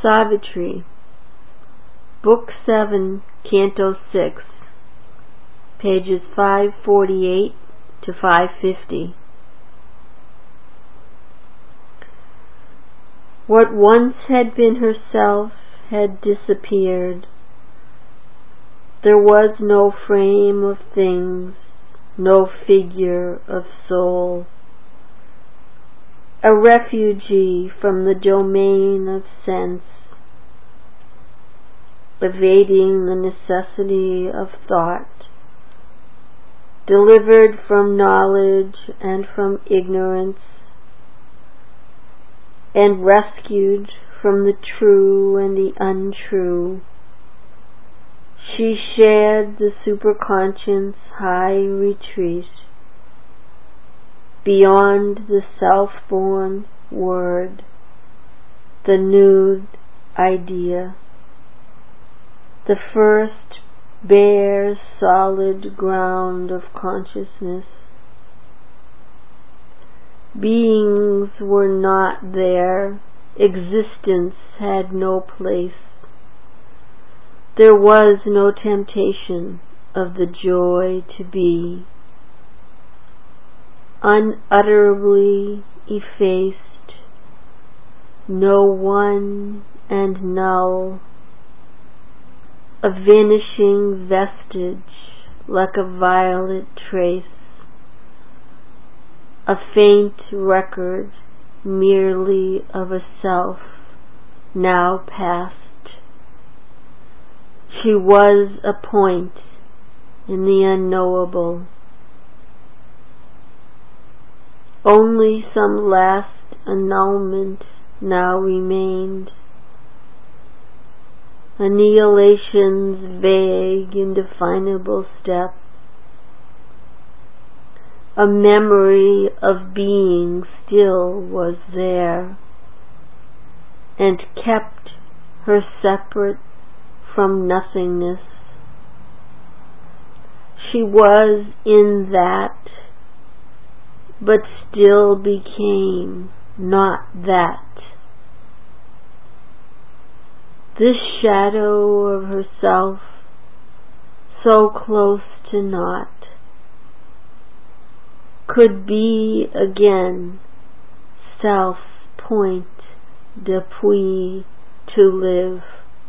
Savitri, Book 7, Canto 6, pages 548 to 550. What once had been herself had disappeared. There was no frame of things, no figure of soul. A refugee from the domain of sense, evading the necessity of thought, delivered from knowledge and from ignorance, and rescued from the true and the untrue. She shared the superconscious high retreat beyond the self-born word, the nude idea, the first bare solid ground of consciousness. Beings were not there, existence had no place. There was no temptation of the joy to be. Unutterably effaced, no one and null, a vanishing vestige like a violet trace, a faint record merely of a self now past. She was a point in the unknowable. Only some last annulment now remained. Annihilation's vague, indefinable step. A memory of being still was there, and kept her separate from nothingness. She was in that, but still became not that. This shadow of herself, so close to naught, could be again self's point d'appui to live.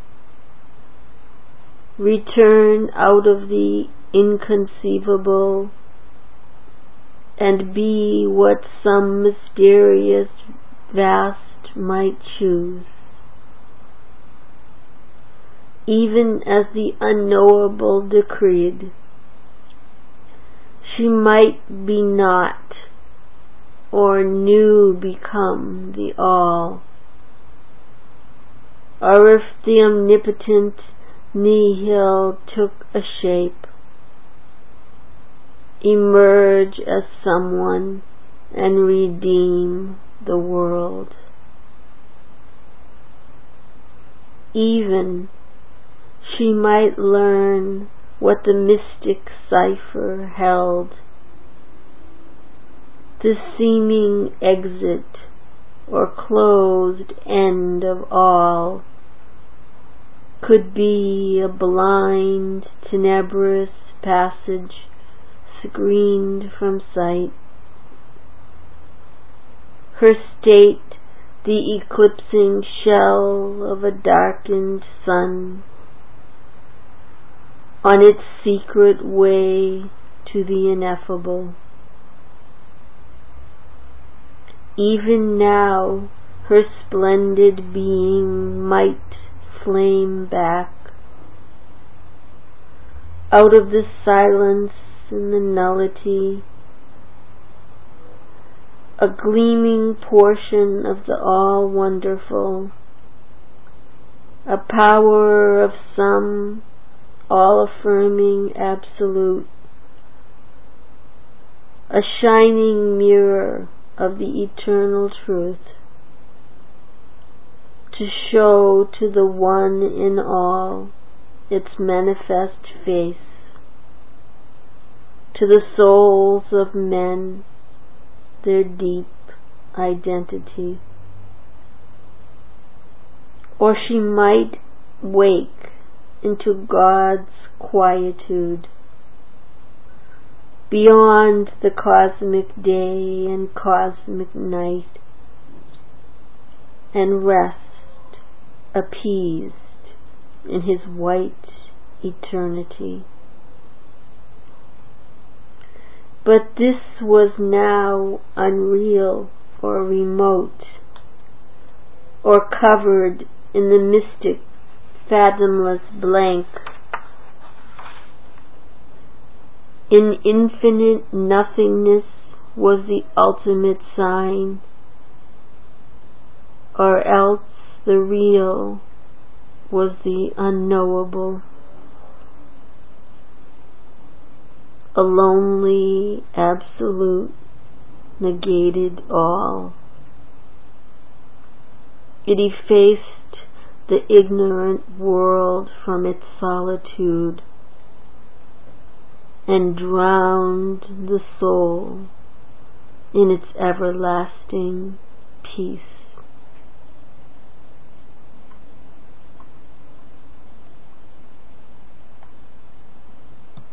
Return out of the inconceivable and be what some mysterious vast might choose. Even as the unknowable decreed, she might be not, or new become the all. Or if the omnipotent nihil took a shape, emerge as someone and redeem the world. Even she might learn what the mystic cipher held, the seeming exit or closed end of all could be a blind, tenebrous passage screened from sight. Her state the eclipsing shell of a darkened sun, on its secret way to the ineffable. Even now her splendid being might flame back out of the silence and the nullity, a gleaming portion of the all-wonderful, a power of some all-affirming absolute, a shining mirror of the eternal truth, to show to the one in all its manifest face, to the souls of men their deep identity. or she might wake into God's quietude, beyond the cosmic day and cosmic night, and rest appeased in His white eternity. But this was now unreal or remote, or covered in the mystic, fathomless blank. In infinite nothingness was the ultimate sign, or else the real was the unknowable. A lonely absolute negated all. It effaced the ignorant world from its solitude and drowned the soul in its everlasting peace.